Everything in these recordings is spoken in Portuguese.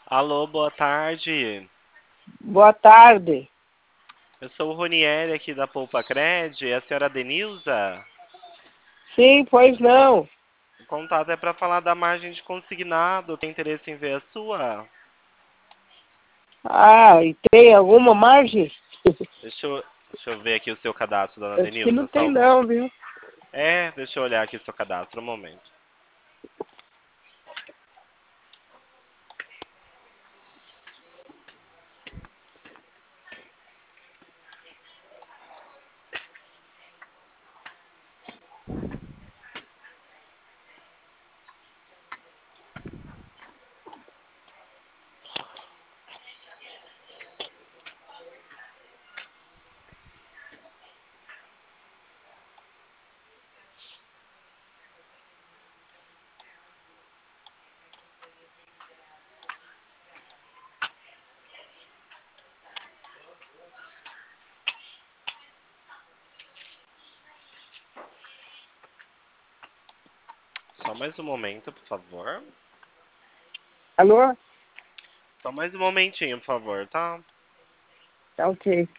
Alô, boa tarde. Boa tarde. Eu sou o Ronieri aqui da Poupa Cred. É a senhora Denilza? Sim, pois não. O contato é para falar da margem de consignado. Tem interesse em ver a sua? Ah, e tem alguma margem? Deixa eu ver aqui o seu cadastro, dona Acho que Denilza. não tem não, viu? Deixa eu olhar aqui o seu cadastro, um momento. Só mais um momento, por favor. Alô? Só mais um momentinho, por favor, tá? Tá ok.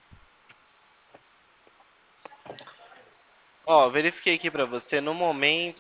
Ó, verifiquei aqui pra você. No momento,